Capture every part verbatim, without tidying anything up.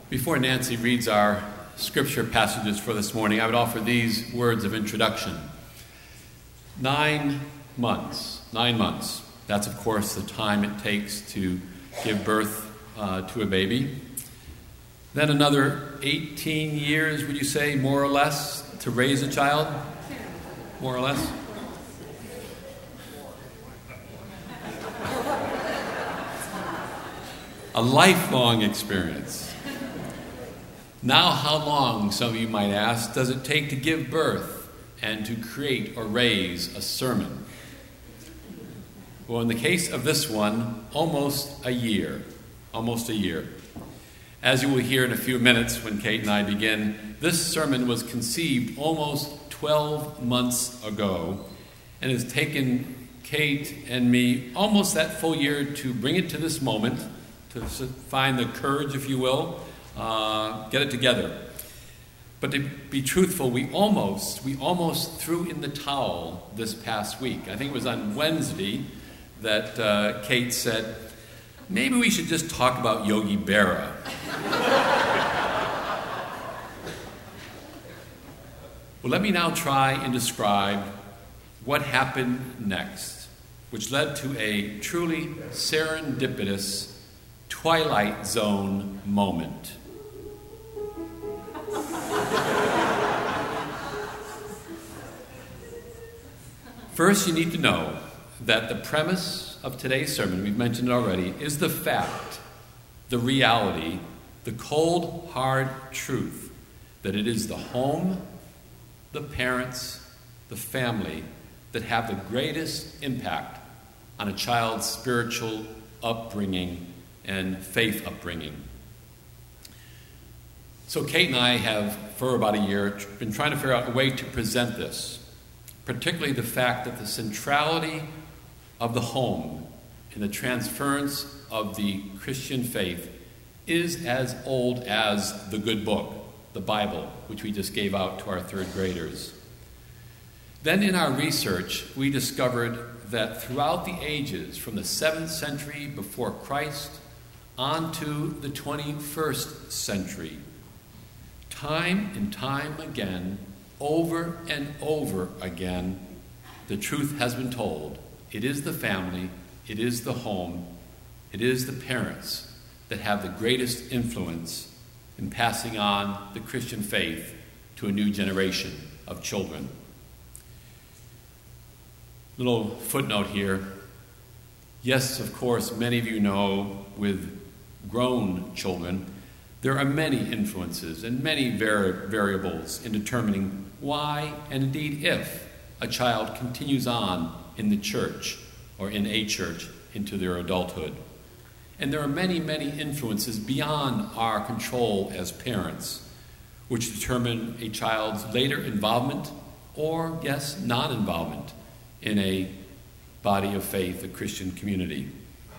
Before Nancy reads our scripture passages for this morning, I would offer these words of introduction. Nine months, nine months. That's, of course, the time it takes to give birth uh, to a baby. Then another eighteen years, would you say, more or less, to raise a child? More or less? A lifelong experience. Now, how long, some of you might ask, does it take to give birth and to create or raise a sermon? Well, in the case of this one, almost a year. Almost a year. As you will hear in a few minutes when Kate and I begin, this sermon was conceived almost twelve months ago and has taken Kate and me almost that full year to bring it to this moment, to find the courage, if you will, uh, get it together. But to be truthful, we almost, we almost threw in the towel this past week. I think it was on Wednesday that uh, Kate said, maybe we should just talk about Yogi Berra. Well, let me now try and describe what happened next, which led to a truly serendipitous Twilight Zone moment. First, you need to know that the premise of today's sermon, we've mentioned it already, is the fact, the reality, the cold, hard truth that it is the home, the parents, the family that have the greatest impact on a child's spiritual upbringing and faith upbringing. So Kate and I have, for about a year, been trying to figure out a way to present this, particularly the fact that the centrality of the home in the transference of the Christian faith is as old as the good book, the Bible, which we just gave out to our third graders. Then in our research, we discovered that throughout the ages, from the seventh century before Christ on to the twenty-first century, time and time again, over and over again, the truth has been told. It is the family, it is the home, it is the parents that have the greatest influence in passing on the Christian faith to a new generation of children. Little footnote here. Yes, of course, many of you know with grown children, there are many influences and many vari- variables in determining why and indeed if a child continues on in the church or in a church into their adulthood. And there are many, many influences beyond our control as parents, which determine a child's later involvement or, yes, non-involvement in a body of faith, a Christian community.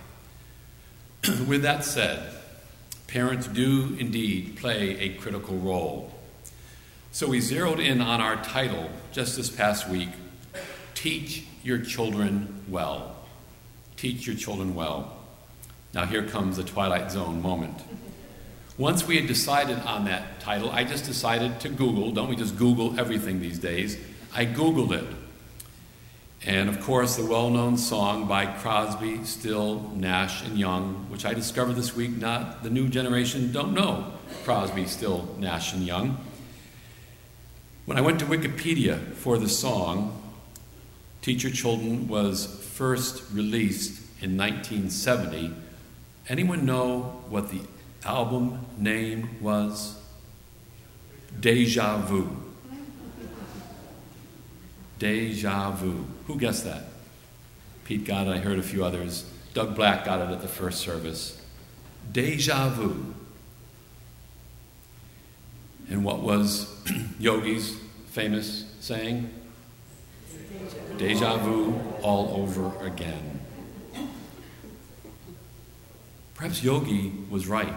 With that said, parents do indeed play a critical role. So we zeroed in on our title just this past week, Teach Your Children Well. Teach Your Children Well. Now here comes the Twilight Zone moment. Once we had decided on that title, I just decided to Google. Don't we just Google everything these days? I Googled it. And of course, the well-known song by Crosby, Still, Nash, and Young, which I discovered this week, not the new generation don't know Crosby, Still, Nash, and Young. When I went to Wikipedia for the song, Teach Your Children was first released in nineteen seventy. Anyone know what the album name was? Deja Vu. Deja Vu. Who guessed that? Pete got it. I heard a few others. Doug Black got it at the first service. Deja Vu. And what was Yogi's famous saying? Deja vu all over again. Perhaps Yogi was right.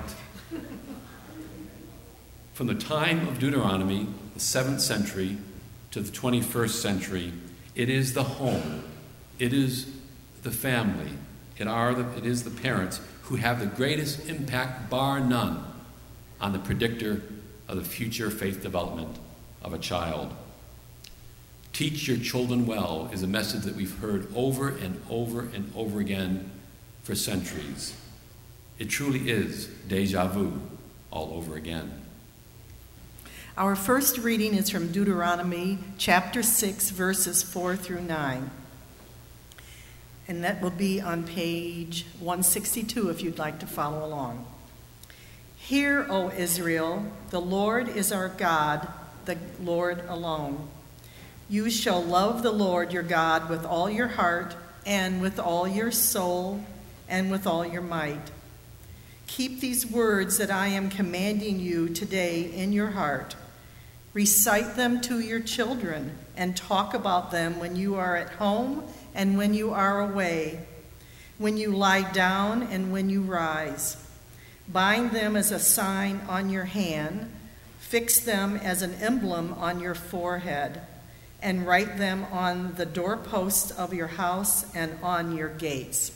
From the time of Deuteronomy, the seventh century, to the twenty-first century, it is the home, it is the family, it, are the, it is the parents who have the greatest impact, bar none, on the predictor of the future faith development of a child. Teach your children well is a message that we've heard over and over and over again for centuries. It truly is deja vu all over again. Our first reading is from Deuteronomy chapter six, verses four through nine. And that will be on page one sixty-two if you'd like to follow along. Hear, O Israel, the Lord is our God, the Lord alone. You shall love the Lord your God with all your heart and with all your soul and with all your might. Keep these words that I am commanding you today in your heart. Recite them to your children and talk about them when you are at home and when you are away, when you lie down and when you rise. Bind them as a sign on your hand, fix them as an emblem on your forehead, and write them on the doorposts of your house and on your gates.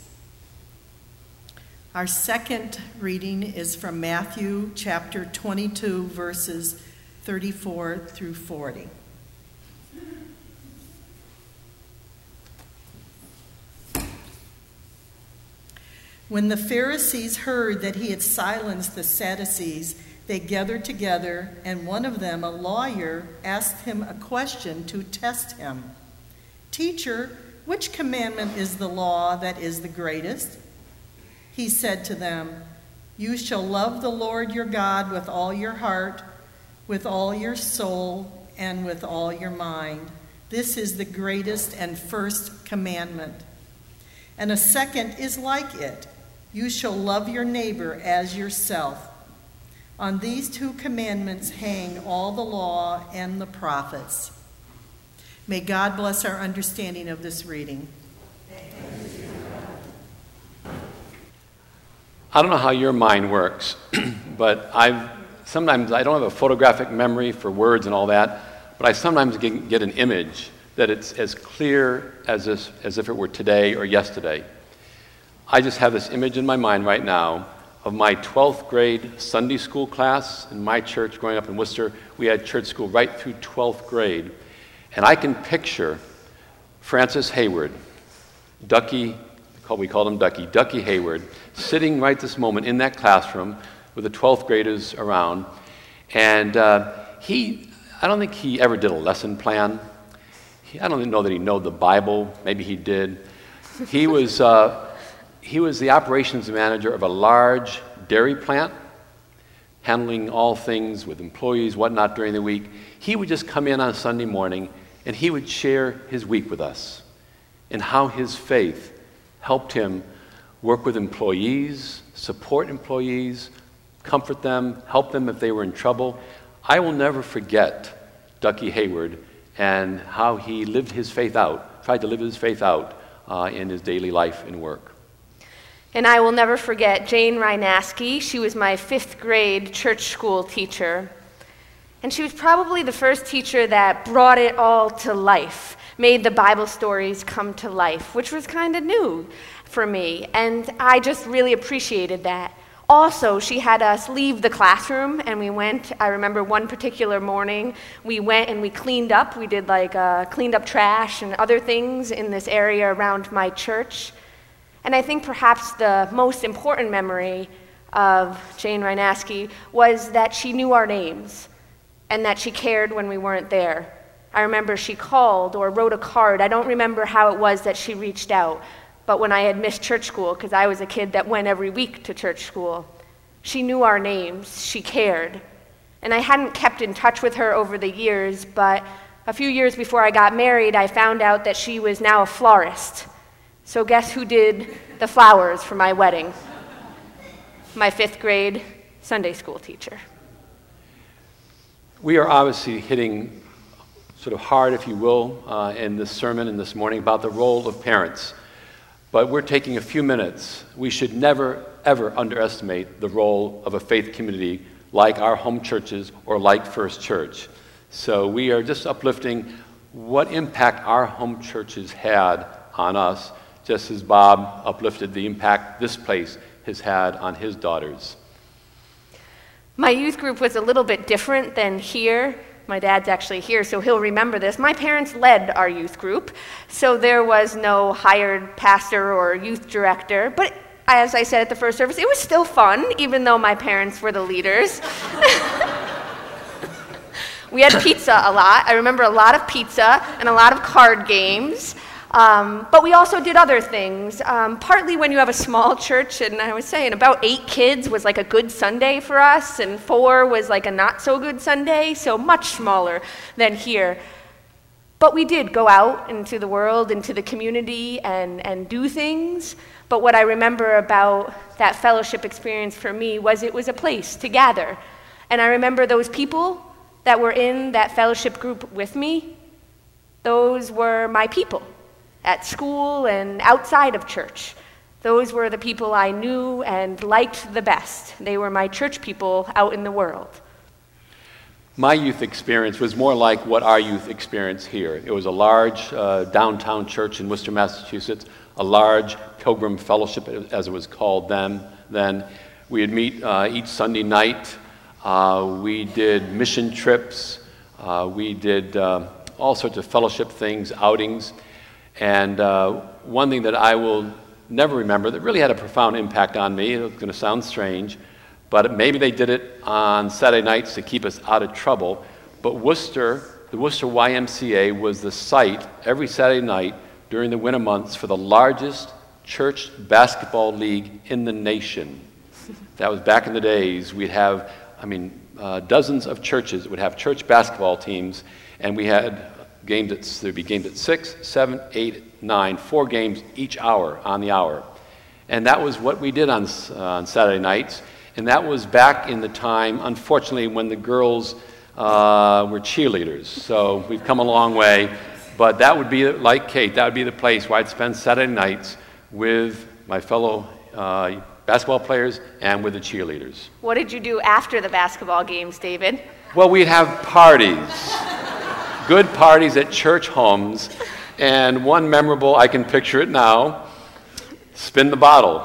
Our second reading is from Matthew chapter twenty-two, verses thirty-four through forty. When the Pharisees heard that he had silenced the Sadducees, they gathered together, and one of them, a lawyer, asked him a question to test him. Teacher, which commandment is the law that is the greatest? He said to them, You shall love the Lord your God with all your heart, with all your soul, and with all your mind. This is the greatest and first commandment. And a second is like it. You shall love your neighbor as yourself. On these two commandments hang all the law and the prophets. May God bless our understanding of this reading. I don't know how your mind works, but I've sometimes I don't have a photographic memory for words and all that, but I sometimes get, get an image that it's as clear as if, as if it were today or yesterday. I just have this image in my mind right now of my twelfth grade Sunday school class in my church growing up in Worcester. We had church school right through twelfth grade. And I can picture Francis Hayward, Ducky, we called him Ducky, Ducky Hayward, sitting right this moment in that classroom with the twelfth graders around. And uh, he, I don't think he ever did a lesson plan. He, I don't even know that he knew the Bible. Maybe he did. He was... Uh, He was the operations manager of a large dairy plant, handling all things with employees, whatnot, during the week. He would just come in on Sunday morning, and he would share his week with us and how his faith helped him work with employees, support employees, comfort them, help them if they were in trouble. I will never forget Ducky Hayward and how he lived his faith out, tried to live his faith out uh, in his daily life and work. And I will never forget Jane Rynaski. She was my fifth grade church school teacher. And she was probably the first teacher that brought it all to life, made the Bible stories come to life, which was kind of new for me. And I just really appreciated that. Also, she had us leave the classroom, and we went, I remember one particular morning, we went and we cleaned up. We did like uh, cleaned up trash and other things in this area around my church. And I think perhaps the most important memory of Jane Rynaski was that she knew our names and that she cared when we weren't there. I remember she called or wrote a card. I don't remember how it was that she reached out, but when I had missed church school, because I was a kid that went every week to church school, she knew our names, she cared. And I hadn't kept in touch with her over the years, but a few years before I got married, I found out that she was now a florist. So guess who did the flowers for my wedding? My fifth grade Sunday school teacher. We are obviously hitting sort of hard, if you will, uh, in this sermon and this morning about the role of parents. But we're taking a few minutes. We should never, ever underestimate the role of a faith community like our home churches or like First Church. So we are just uplifting what impact our home churches had on us, just as Bob uplifted the impact this place has had on his daughters. My youth group was a little bit different than here. My dad's actually here, so he'll remember this. My parents led our youth group, so there was no hired pastor or youth director. But as I said at the first service, it was still fun, even though my parents were the leaders. We had pizza a lot. I remember a lot of pizza and a lot of card games. Um, but we also did other things. Um, partly when you have a small church, and I was saying about eight kids was like a good Sunday for us, and four was like a not so good Sunday, so much smaller than here. But we did go out into the world, into the community, and, and do things. But what I remember about that fellowship experience for me was it was a place to gather. And I remember those people that were in that fellowship group with me, those were my people. At school and outside of church. Those were the people I knew and liked the best. They were my church people out in the world. My youth experience was more like what our youth experience here. It was a large uh, downtown church in Worcester, Massachusetts, a large pilgrim fellowship, as it was called then. Then we would meet uh, each Sunday night. Uh, we did mission trips. Uh, we did uh, all sorts of fellowship things, outings. And uh, one thing that I will never remember that really had a profound impact on me, it's going to sound strange, but maybe they did it on Saturday nights to keep us out of trouble, but Worcester, the Worcester Y M C A was the site every Saturday night during the winter months for the largest church basketball league in the nation. That was back in the days. We'd have, I mean, uh, dozens of churches would have church basketball teams, and we had games at, there'd be games at six, seven, eight, nine, four games each hour on the hour. And that was what we did on, uh, on Saturday nights. And that was back in the time, unfortunately, when the girls uh, were cheerleaders. So we've come a long way. But that would be, like Kate, that would be the place where I'd spend Saturday nights with my fellow uh, basketball players and with the cheerleaders. What did you do after the basketball games, David? Well, we'd have parties. Good parties at church homes, and one memorable, I can picture it now, spin the bottle.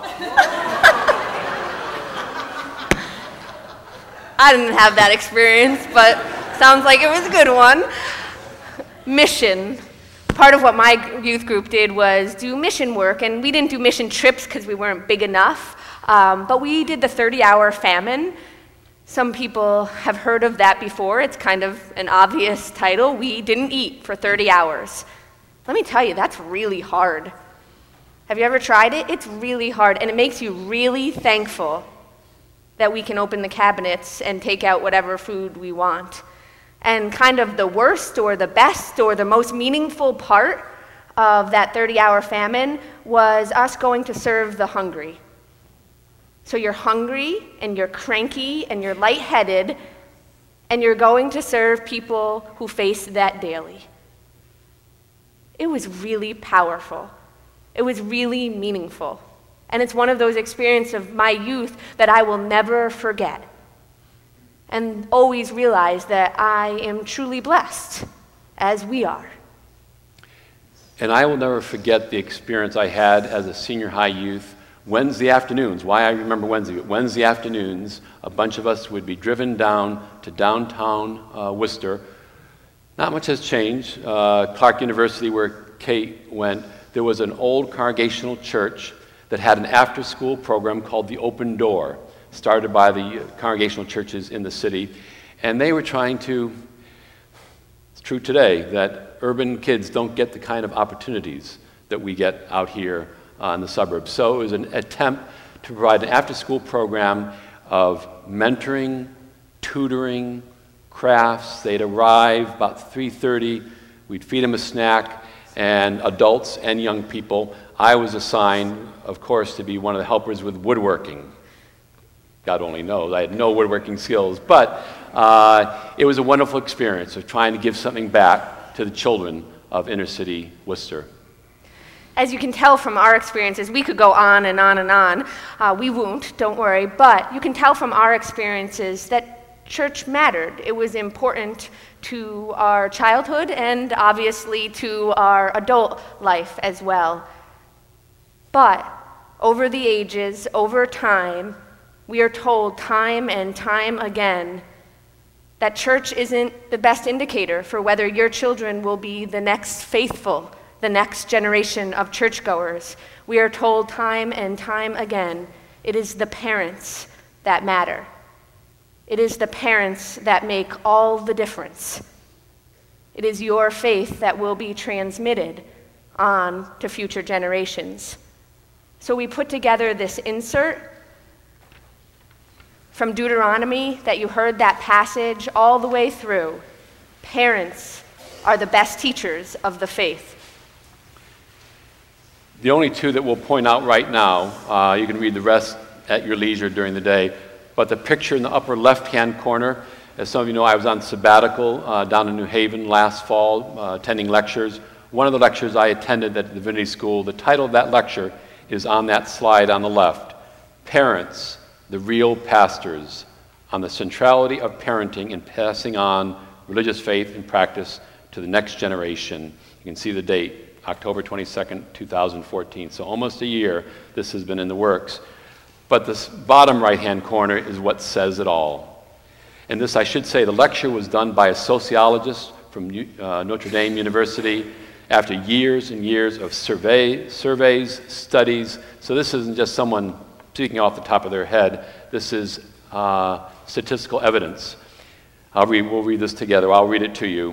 I didn't have that experience, but sounds like it was a good one. Mission. Part of what my youth group did was do mission work, and we didn't do mission trips because we weren't big enough, um, but we did the thirty-hour famine. Some people have heard of that before. It's kind of an obvious title. We didn't eat for thirty hours. Let me tell you, that's really hard. Have you ever tried it? It's really hard, and it makes you really thankful that we can open the cabinets and take out whatever food we want. And kind of the worst or the best or the most meaningful part of that thirty-hour famine was us going to serve the hungry. So you're hungry, and you're cranky, and you're lightheaded, and you're going to serve people who face that daily. It was really powerful. It was really meaningful. And it's one of those experiences of my youth that I will never forget. And always realize that I am truly blessed, as we are. And I will never forget the experience I had as a senior high youth. Wednesday afternoons, why I remember Wednesday, Wednesday afternoons, a bunch of us would be driven down to downtown uh, Worcester. Not much has changed. Uh, Clark University, where Kate went, there was an old Congregational church that had an after-school program called the Open Door, started by the Congregational churches in the city. And they were trying to, it's true today, that urban kids don't get the kind of opportunities that we get out here Uh, in the suburbs. So it was an attempt to provide an after-school program of mentoring, tutoring, crafts. They'd arrive about three thirty. We'd feed them a snack, and adults and young people. I was assigned, of course, to be one of the helpers with woodworking. God only knows, I had no woodworking skills, but uh, it was a wonderful experience of trying to give something back to the children of inner-city Worcester. As you can tell from our experiences, we could go on and on and on. Uh, we won't, don't worry, but you can tell from our experiences that church mattered. It was important to our childhood and obviously to our adult life as well. But over the ages, over time, We are told time and time again that church isn't the best indicator for whether your children will be the next faithful, the next generation of churchgoers. We are told time and time again, it is the parents that matter. It is the parents that make all the difference. It is your faith that will be transmitted on to future generations. So we put together this insert from Deuteronomy that you heard that passage all the way through. Parents are the best teachers of the faith. The only two that we'll point out right now, uh, you can read the rest at your leisure during the day, but the picture in the upper left-hand corner, as some of you know, I was on sabbatical uh, down in New Haven last fall, uh, attending lectures. One of the lectures I attended at the Divinity School, the title of that lecture is on that slide on the left. Parents, the real pastors, on the centrality of parenting and passing on religious faith and practice to the next generation. You can see the date, October twenty-second, two thousand fourteen. So almost a year this has been in the works. But this bottom right-hand corner is what says it all. And this, I should say, the lecture was done by a sociologist from uh, Notre Dame University after years and years of survey, surveys, studies. So this isn't just someone speaking off the top of their head. This is uh, statistical evidence. I'll read, we'll read this together. I'll read it to you.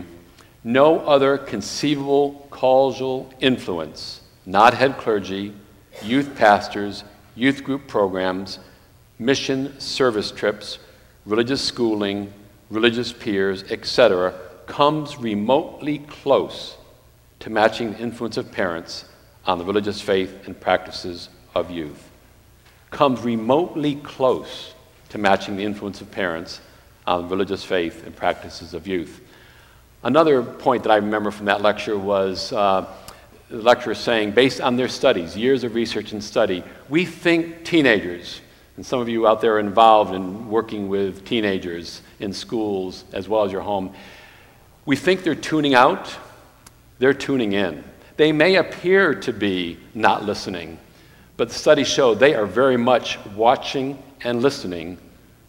No other conceivable causal influence, not head clergy, youth pastors, youth group programs, mission service trips, religious schooling, religious peers, et cetera, comes remotely close to matching the influence of parents on the religious faith and practices of youth. Comes remotely close to matching the influence of parents on the religious faith and practices of youth. Another point that I remember from that lecture was uh, the lecturer saying, based on their studies, years of research and study, we think teenagers, and some of you out there are involved in working with teenagers in schools as well as your home, we think they're tuning out, they're tuning in. They may appear to be not listening, but the studies show they are very much watching and listening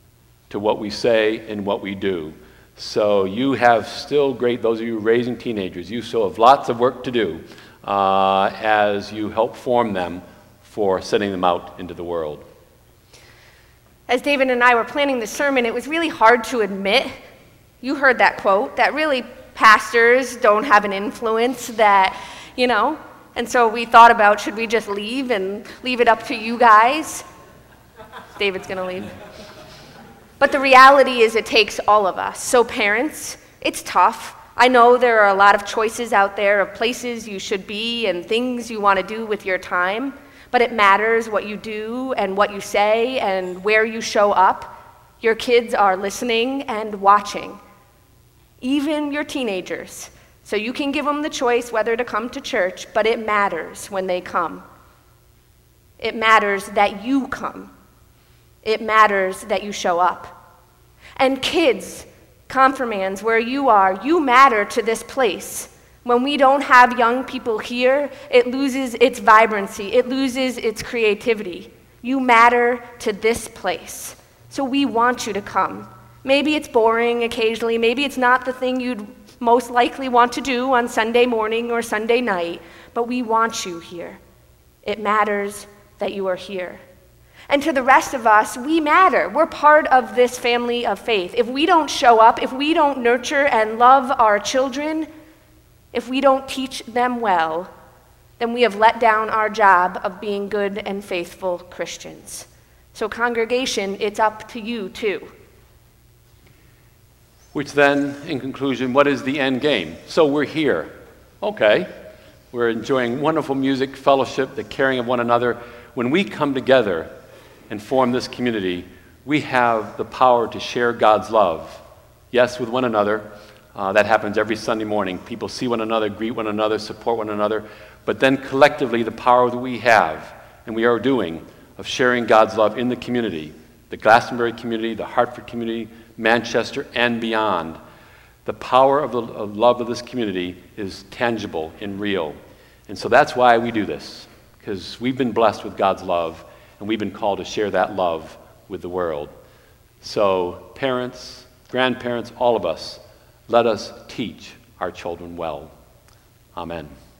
to what we say and what we do. So you have still great, those of you raising teenagers, you still have lots of work to do uh, as you help form them for sending them out into the world. As David and I were planning the sermon, it was really hard to admit, you heard that quote, that really pastors don't have an influence, that, you know, and so we thought about, should we just leave and leave it up to you guys? David's going to leave. But the reality is it takes all of us. So parents, it's tough. I know there are a lot of choices out there of places you should be and things you want to do with your time, but it matters what you do and what you say and where you show up. Your kids are listening and watching, even your teenagers. So you can give them the choice whether to come to church, but it matters when they come. It matters that you come. It matters that you show up. And kids, confirmands, where you are, you matter to this place. When we don't have young people here, it loses its vibrancy. It loses its creativity. You matter to this place. So we want you to come. Maybe it's boring occasionally. Maybe it's not the thing you'd most likely want to do on Sunday morning or Sunday night, but we want you here. It matters that you are here. And to the rest of us, we matter. We're part of this family of faith. If we don't show up, if we don't nurture and love our children, if we don't teach them well, then we have let down our job of being good and faithful Christians. So congregation, it's up to you too. Which then, in conclusion, what is the end game? So we're here. Okay. We're enjoying wonderful music, fellowship, the caring of one another. When we come together and form this community, we have the power to share God's love. Yes, with one another. Uh, that happens every Sunday morning. People see one another, greet one another, support one another. But then collectively, the power that we have, and we are doing, of sharing God's love in the community, the Glastonbury community, the Hartford community, Manchester, and beyond. The power of the of love of this community is tangible and real. And so that's why we do this, because we've been blessed with God's love, and we've been called to share that love with the world. So parents, grandparents, all of us, let us teach our children well. Amen.